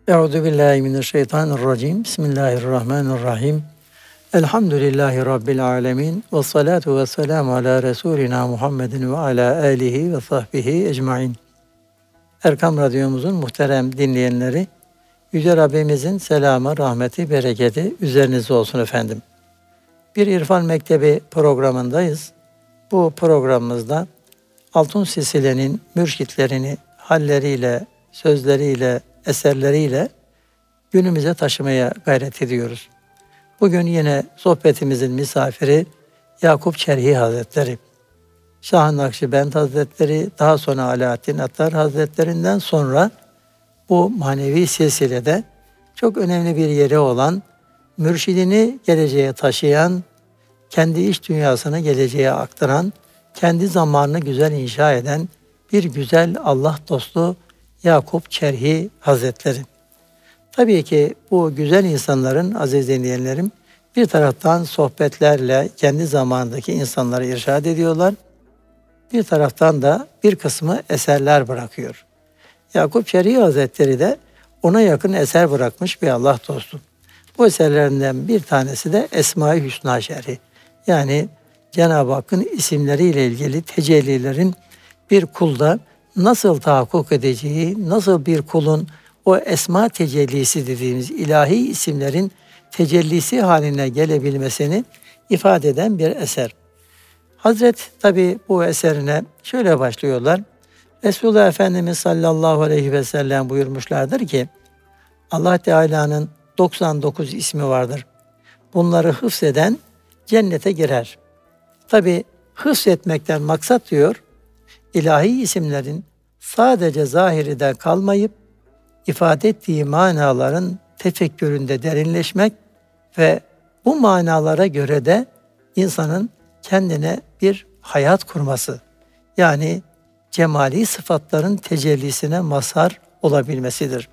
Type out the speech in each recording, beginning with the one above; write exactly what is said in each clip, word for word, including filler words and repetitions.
Euzu billahi mineşşeytanirracim. Bismillahirrahmanirrahim. Elhamdülillahi rabbil alamin ve salatu vesselamü ala resulina Muhammedin ve ala alihi ve sahbihi ecmaîn. Erkam Radyomuzun muhterem dinleyenleri, Yüce Rabbimizin selamı, rahmeti, bereketi üzerinize olsun efendim. Bir İrfan Mektebi programındayız. Bu programımızda Altun Sisile'nin mürşitlerini halleriyle, sözleriyle, eserleriyle günümüze taşımaya gayret ediyoruz. Bugün yine sohbetimizin misafiri Yakup Çerhi Hazretleri. Şah-ı Nakşibend Hazretleri, daha sonra Alaaddin Attar Hazretlerinden sonra bu manevi silsilede çok önemli bir yeri olan, mürşidini geleceğe taşıyan, kendi iç dünyasını geleceğe aktaran, kendi zamanını güzel inşa eden bir güzel Allah dostu Yakup Çerhi Hazretleri. Tabii ki bu güzel insanların, aziz dinleyenlerim, bir taraftan sohbetlerle kendi zamanındaki insanları irşad ediyorlar. Bir taraftan da bir kısmı eserler bırakıyor. Yakup Çerhi Hazretleri de ona yakın eser bırakmış bir Allah dostu. Bu eserlerinden bir tanesi de Esma-i Hüsna Şerhi. Yani Cenab-ı Hakk'ın isimleriyle ilgili tecellilerin bir kulda nasıl tahakkuk edeceği, nasıl bir kulun o esma tecellisi dediğimiz ilahi isimlerin tecellisi haline gelebilmesini ifade eden bir eser. Hazret tabi bu eserine şöyle başlıyorlar. Resulullah Efendimiz sallallahu aleyhi ve sellem buyurmuşlardır ki, Allah Teala'nın doksan dokuz ismi vardır. Bunları hıfzeden cennete girer. Tabi hıfzetmekten maksat diyor, ilahi isimlerin sadece zahiride kalmayıp ifade ettiği manaların tefekküründe derinleşmek ve bu manalara göre de insanın kendine bir hayat kurması, yani cemali sıfatların tecellisine mazhar olabilmesidir.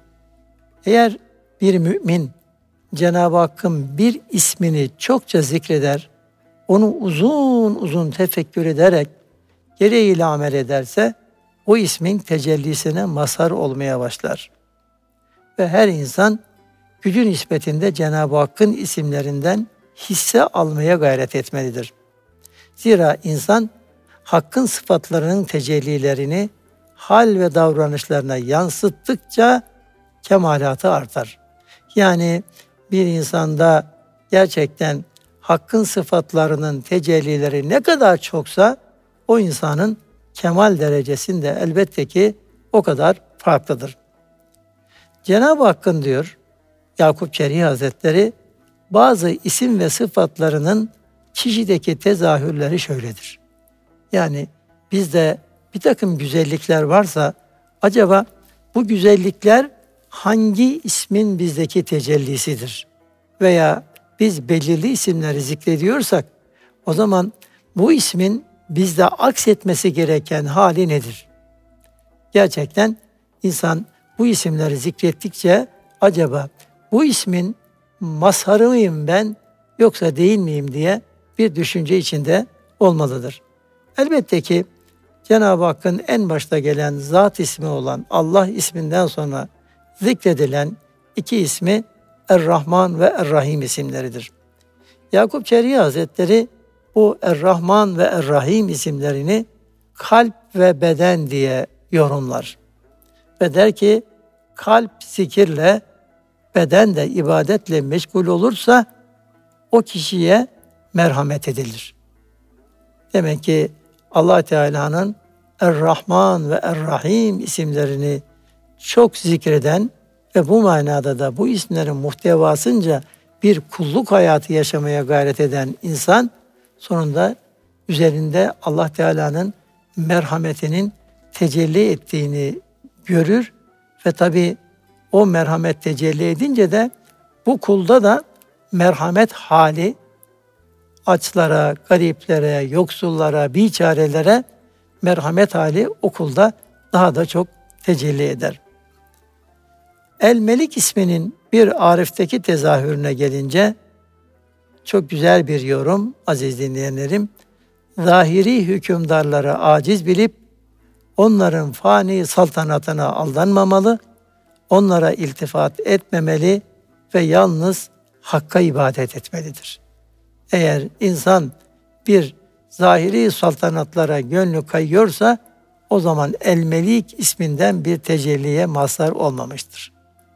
Eğer bir mümin Cenab-ı Hakk'ın bir ismini çokça zikreder, onu uzun uzun tefekkür ederek gereğiyle amel ederse o ismin tecellisine mazhar olmaya başlar. Ve her insan gücü nispetinde Cenab-ı Hakk'ın isimlerinden hisse almaya gayret etmelidir. Zira insan Hakk'ın sıfatlarının tecellilerini hal ve davranışlarına yansıttıkça kemalatı artar. Yani bir insanda gerçekten Hakk'ın sıfatlarının tecellileri ne kadar çoksa o insanın kemal derecesinde elbette ki o kadar farklıdır. Cenab-ı Hakk'ın diyor Yakup Çerhi Hazretleri, bazı isim ve sıfatlarının kişideki tezahürleri şöyledir. Yani bizde bir takım güzellikler varsa acaba bu güzellikler hangi ismin bizdeki tecellisidir? Veya biz belirli isimleri zikrediyorsak o zaman bu ismin bizde aksetmesi gereken hali nedir? Gerçekten insan bu isimleri zikrettikçe acaba bu ismin mazharı mıyım ben yoksa değil miyim diye bir düşünce içinde olmalıdır. Elbette ki Cenab-ı Hakk'ın en başta gelen zat ismi olan Allah isminden sonra zikredilen iki ismi Er-Rahman ve Er-Rahim isimleridir. Yakup Çerhi Hazretleri bu Er-Rahman ve Er-Rahim isimlerini kalp ve beden diye yorumlar. Ve der ki kalp zikirle, beden de ibadetle meşgul olursa o kişiye merhamet edilir. Demek ki Allah Teala'nın Er-Rahman ve Er-Rahim isimlerini çok zikreden ve bu manada da bu isimlerin muhtevasınca bir kulluk hayatı yaşamaya gayret eden insan sonunda üzerinde Allah Teala'nın merhametinin tecelli ettiğini görür ve tabi o merhamet tecelli edince de bu kulda da merhamet hali açlara, gariplere, yoksullara, biçarelere merhamet hali o kulda daha da çok tecelli eder. El-Melik isminin bir Arif'teki tezahürüne gelince çok güzel bir yorum aziz dinleyenlerim. Zahiri hükümdarları aciz bilip onların fani saltanatına aldanmamalı, onlara iltifat etmemeli ve yalnız Hakk'a ibadet etmelidir. Eğer insan bir zahiri saltanatlara gönlü kayıyorsa o zaman El-Melik isminden bir tecelliye mazhar olmamıştır.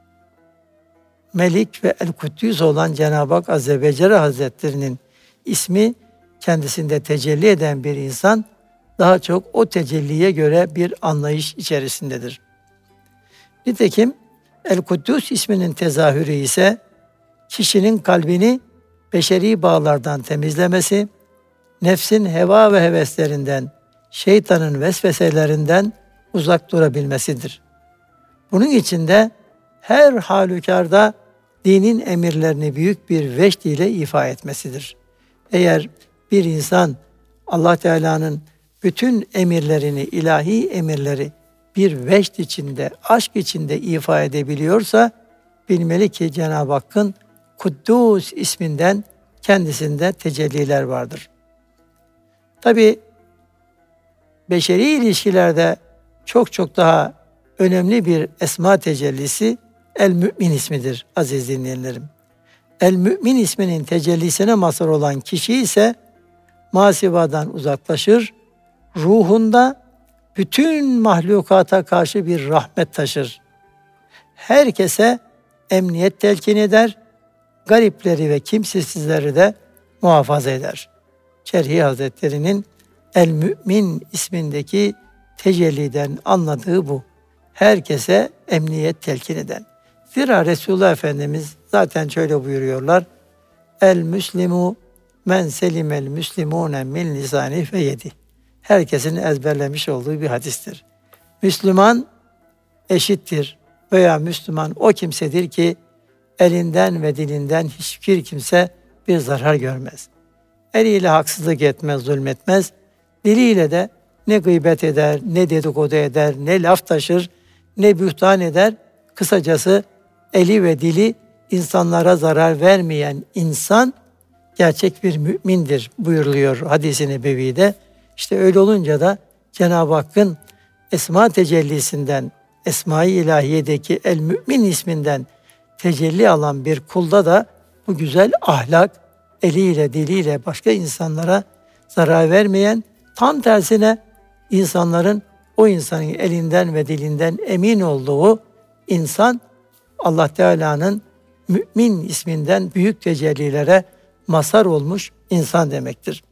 Melik ve El-Kuddüs olan Cenab-ı Hak Azze ve Celle Hazretleri'nin ismi kendisinde tecelli eden bir insan daha çok o tecelliye göre bir anlayış içerisindedir. Nitekim El-Kuddüs isminin tezahürü ise kişinin kalbini beşeri bağlardan temizlemesi, nefsin heva ve heveslerinden, şeytanın vesveselerinden uzak durabilmesidir. Bunun için de her halükarda dinin emirlerini büyük bir veçd ile ifa etmesidir. Eğer bir insan Allah Teala'nın bütün emirlerini, ilahi emirleri bir veçd içinde, aşk içinde ifa edebiliyorsa bilmeli ki Cenab-ı Hakk'ın Kuddus isminden kendisinde tecelliler vardır. Tabi beşeri ilişkilerde çok çok daha önemli bir esma tecellisi El-Mü'min ismidir aziz dinleyenlerim. El-Mü'min isminin tecellisine mazhar olan kişi ise masivadan uzaklaşır, ruhunda bütün mahlukata karşı bir rahmet taşır. Herkese emniyet telkin eder, garipleri ve kimsesizleri de muhafaza eder. Çerhi Hazretleri'nin El-Mü'min ismindeki tecelliden anladığı bu. Herkese emniyet telkin eden. Zira Resulullah Efendimiz zaten şöyle buyuruyorlar. El-Müslimu men selimel müslimune min lisani ve yedi. Herkesin ezberlemiş olduğu bir hadistir. Müslüman eşittir veya Müslüman o kimsedir ki elinden ve dilinden hiçbir kimse bir zarar görmez. Eliyle haksızlık etmez, zulmetmez. Diliyle de ne gıybet eder, ne dedikodu eder, ne laf taşır, ne bühtan eder. Kısacası eli ve dili insanlara zarar vermeyen insan gerçek bir mümindir buyuruluyor hadis-i nebevide. İşte öyle olunca da Cenab-ı Hakk'ın esma tecellisinden, Esma-i İlahiye'deki El-Mü'min isminden tecelli alan bir kulda da bu güzel ahlak, eliyle diliyle başka insanlara zarar vermeyen, tam tersine insanların o insanın elinden ve dilinden emin olduğu insan Allah Teala'nın Mü'min isminden büyük tecellilere mazhar olmuş insan demektir.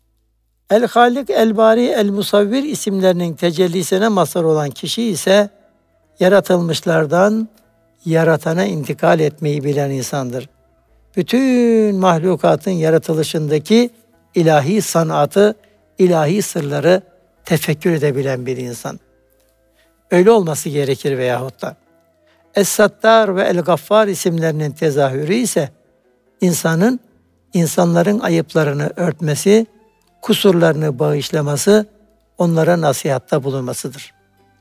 El-Halik, El-Bari, El-Musavvir isimlerinin tecellisine mazhar olan kişi ise yaratılmışlardan yaratana intikal etmeyi bilen insandır. Bütün mahlukatın yaratılışındaki ilahi sanatı, ilahi sırları tefekkür edebilen bir insan. Öyle olması gerekir veyahut da. Es-Sattar ve El-Gaffar isimlerinin tezahürü ise insanın, insanların ayıplarını örtmesi, kusurlarını bağışlaması, onlara nasihatta bulunmasıdır.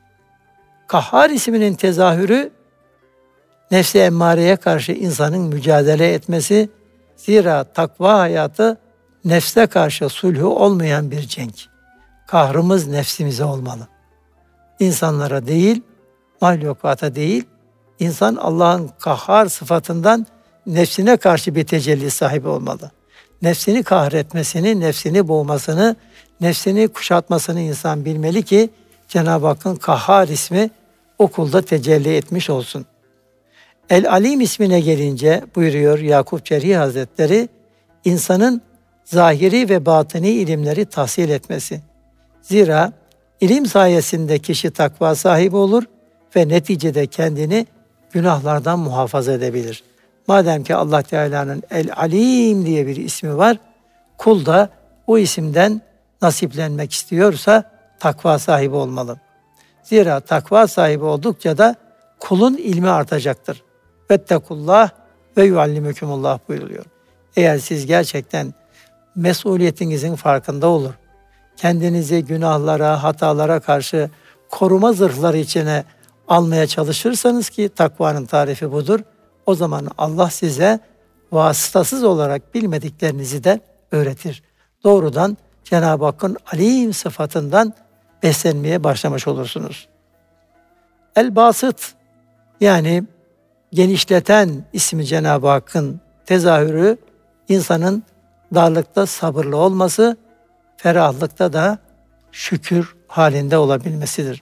Kahhar isminin tezahürü, nefs-i emmareye karşı insanın mücadele etmesi, zira takva hayatı nefse karşı sulhü olmayan bir cenk. Kahrımız nefsimize olmalı. İnsanlara değil, mahlukata değil, insan Allah'ın kahhar sıfatından nefsine karşı bir tecelli sahibi olmalı. Nefsini kahretmesini, nefsini boğmasını, nefsini kuşatmasını insan bilmeli ki Cenab-ı Hakk'ın Kahhar ismi o kulda tecelli etmiş olsun. El-Alim ismine gelince buyuruyor Yakup Çerhi Hazretleri, insanın zahiri ve batini ilimleri tahsil etmesi. Zira ilim sayesinde kişi takva sahibi olur ve neticede kendini günahlardan muhafaza edebilir. Madem ki Allah Teala'nın El-Alim diye bir ismi var, kul da o isimden nasiplenmek istiyorsa takva sahibi olmalı. Zira takva sahibi oldukça da kulun ilmi artacaktır. Vettekullah ve yuallimukumullah buyuruluyor. Eğer siz gerçekten mesuliyetinizin farkında olur, kendinizi günahlara, hatalara karşı koruma zırhları içine almaya çalışırsanız ki takvanın tarifi budur, o zaman Allah size vasıtasız olarak bilmediklerinizi de öğretir. Doğrudan Cenab-ı Hakk'ın alim sıfatından beslenmeye başlamış olursunuz. El-Basıt, Yani genişleten ismi Cenab-ı Hakk'ın tezahürü insanın darlıkta sabırlı olması, ferahlıkta da şükür halinde olabilmesidir.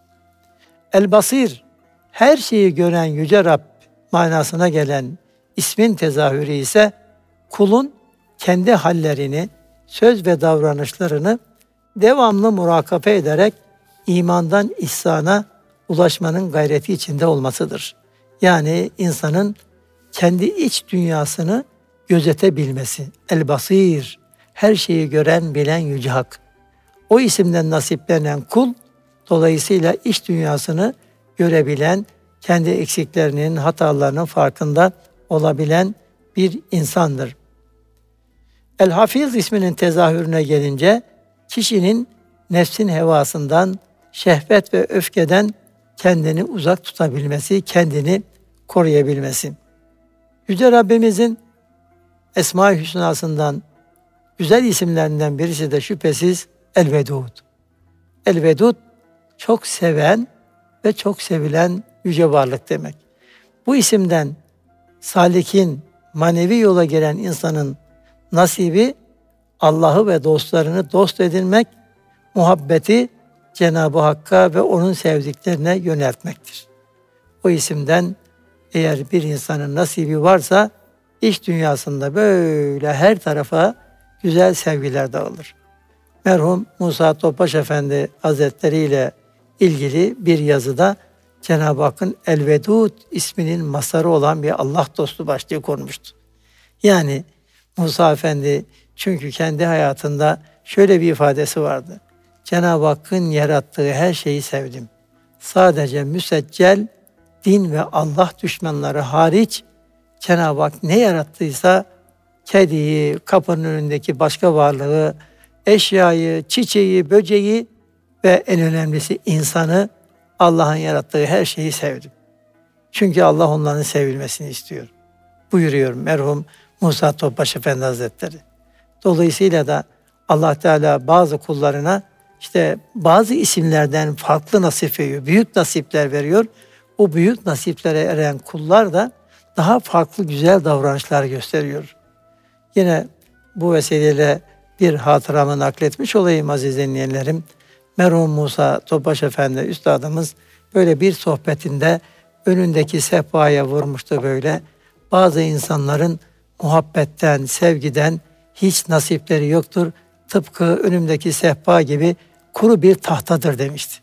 El-Basir, her şeyi gören Yüce Rab manasına gelen ismin tezahürü ise kulun kendi hallerini, söz ve davranışlarını devamlı murakabe ederek imandan ihsana ulaşmanın gayreti içinde olmasıdır. Yani insanın kendi iç dünyasını gözetebilmesi. El-Basir, her şeyi gören, bilen Yüce Hak. O isimden nasiplenen kul, dolayısıyla iç dünyasını görebilen, kendi eksiklerinin, hatalarının farkında olabilen bir insandır. El-Hafiz isminin tezahürüne gelince, kişinin nefsin hevasından, şehvet ve öfkeden kendini uzak tutabilmesi, kendini koruyabilmesi. Yüce Rabbimizin Esma-i Hüsna'sından, güzel isimlerinden birisi de şüphesiz El-Vedud. El-Vedud, çok seven ve çok sevilen yüce varlık demek. Bu isimden salikin, manevi yola giren insanın nasibi Allah'ı ve dostlarını dost edinmek, muhabbeti Cenab-ı Hakk'a ve onun sevdiklerine yöneltmektir. O isimden eğer bir insanın nasibi varsa iç dünyasında böyle her tarafa güzel sevgiler dağılır. Merhum Musa Topbaş Efendi Hazretleri ile ilgili bir yazıda Cenab-ı Hakk'ın El-Vedud isminin mazharı olan bir Allah dostu başlığı konmuştu. Yani Musa Efendi çünkü kendi hayatında şöyle bir ifadesi vardı. Cenab-ı Hakk'ın yarattığı her şeyi sevdim. Sadece müseccel, din ve Allah düşmanları hariç Cenab-ı Hak ne yarattıysa kediyi, kapının önündeki başka varlığı, eşyayı, çiçeği, böceği ve en önemlisi insanı, Allah'ın yarattığı her şeyi sevdim. Çünkü Allah onların sevilmesini istiyor. Buyuruyor merhum Musa Topbaş Efendi Hazretleri. Dolayısıyla da Allah Teala bazı kullarına işte bazı isimlerden farklı nasip veriyor, büyük nasipler veriyor. O büyük nasiplere eren kullar da daha farklı güzel davranışlar gösteriyor. Yine bu vesileyle bir hatıramı nakletmiş olayım aziz dinleyenlerim. Merhum Musa Topbaş Efendi Üstadımız böyle bir sohbetinde önündeki sehpaya vurmuştu böyle. Bazı insanların muhabbetten, sevgiden hiç nasipleri yoktur. Tıpkı önümdeki sehpa gibi kuru bir tahtadır demişti.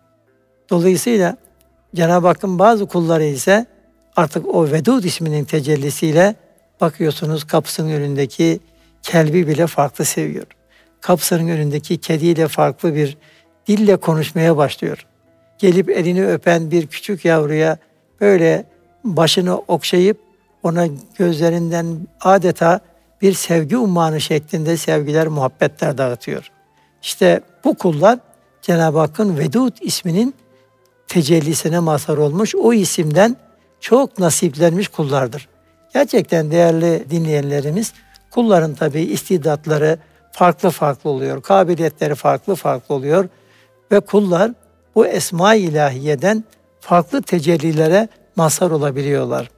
Dolayısıyla Cenab-ı Hakk'ın bazı kulları ise artık o Vedud isminin tecellisiyle bakıyorsunuz kapısının önündeki kelbi bile farklı seviyor. Kapısının önündeki kediyle farklı bir dille konuşmaya başlıyor. Gelip elini öpen bir küçük yavruya böyle başını okşayıp ona gözlerinden adeta bir sevgi ummanı şeklinde sevgiler, muhabbetler dağıtıyor. İşte bu kullar Cenab-ı Hakk'ın Vedud isminin tecellisine mazhar olmuş, o isimden çok nasiplenmiş kullardır. Gerçekten değerli dinleyenlerimiz, kulların tabii istidatları farklı farklı oluyor, kabiliyetleri farklı farklı oluyor ve kullar bu esma-i ilahiyeden farklı tecellilere mazhar olabiliyorlar.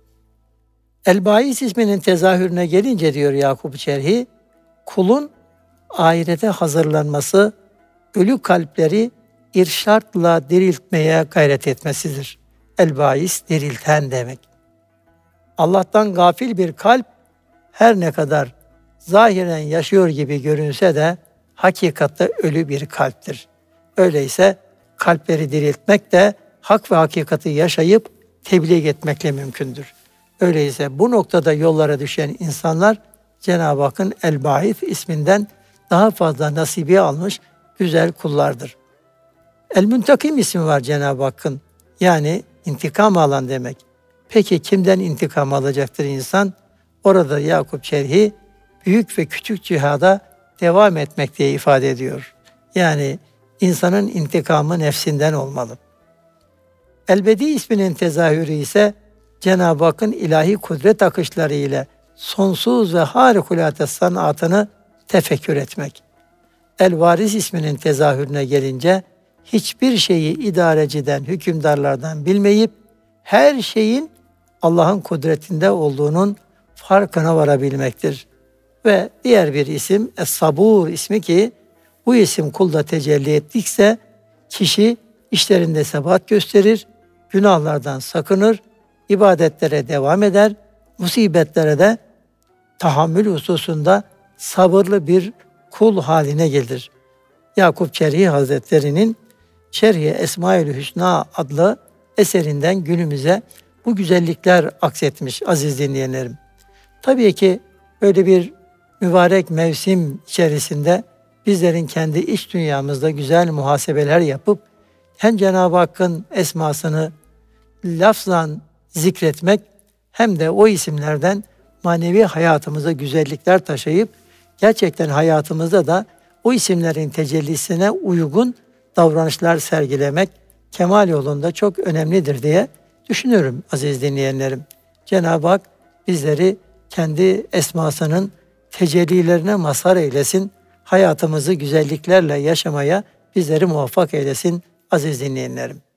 El-Bais isminin tezahürüne gelince diyor Yakup Çerhi, kulun ahirete hazırlanması, ölü kalpleri irşatla diriltmeye gayret etmesidir. El-Bais dirilten demek. Allah'tan gafil bir kalp her ne kadar zahiren yaşıyor gibi görünse de hakikatte ölü bir kalptir. Öyleyse kalpleri diriltmek de hak ve hakikati yaşayıp tebliğ etmekle mümkündür. Öyleyse bu noktada yollara düşen insanlar Cenab-ı Hakk'ın El-Ba'ith isminden daha fazla nasibi almış güzel kullardır. El-Müntakim ismi var Cenab-ı Hakk'ın. Yani intikam alan demek. Peki kimden intikam alacaktır insan? Orada Yakup Çerhi büyük ve küçük cihada devam etmek diye ifade ediyor. Yani insanın intikamı nefsinden olmalı. El-Bedi isminin tezahürü ise Cenab-ı Hakk'ın ilahi kudret akışları ile sonsuz ve harikulade sanatını tefekkür etmek. El-Varis isminin tezahürüne gelince hiçbir şeyi idareciden, hükümdarlardan bilmeyip her şeyin Allah'ın kudretinde olduğunun farkına varabilmektir. Ve diğer bir isim Es-Sabur ismi ki bu isim kulda tecelli ettikse kişi işlerinde sebat gösterir, günahlardan sakınır, ibadetlere devam eder, musibetlere de tahammül hususunda sabırlı bir kul haline gelir. Yakup Çerhi Hazretleri'nin Şerhi Esmaül Hüsna adlı eserinden günümüze bu güzellikler aksetmiş aziz dinleyenlerim. Tabii ki böyle bir mübarek mevsim içerisinde bizlerin kendi iç dünyamızda güzel muhasebeler yapıp hem Cenab-ı Hakk'ın esmasını lafzan zikretmek hem de o isimlerden manevi hayatımıza güzellikler taşıyıp gerçekten hayatımızda da o isimlerin tecellisine uygun davranışlar sergilemek kemal yolunda çok önemlidir diye düşünüyorum aziz dinleyenlerim. Cenab-ı Hak bizleri kendi esmasının tecellilerine mazhar eylesin, hayatımızı güzelliklerle yaşamaya bizleri muvaffak eylesin aziz dinleyenlerim.